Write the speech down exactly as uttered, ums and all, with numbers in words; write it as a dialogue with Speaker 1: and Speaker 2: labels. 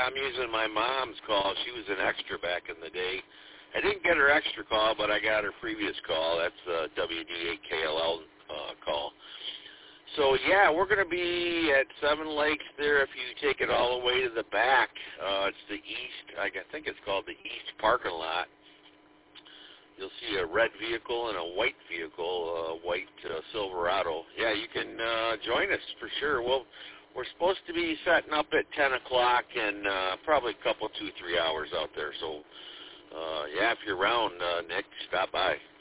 Speaker 1: yeah, I'm using my mom's call. She was an extra back in the day. I didn't get her extra call, but I got her previous call. That's a W D eight K L L uh, call. So, yeah, we're going to be at Seven Lakes there if you take it all the way to the back. Uh, it's the east, I think it's called the east parking lot. You'll see a red vehicle and a white vehicle, a white uh, Silverado. Yeah, you can uh, join us for sure. Well, we're supposed to be setting up at ten o'clock and uh, probably a couple, two, three hours out there. So, uh, yeah, if you're around, uh, Nick, stop by.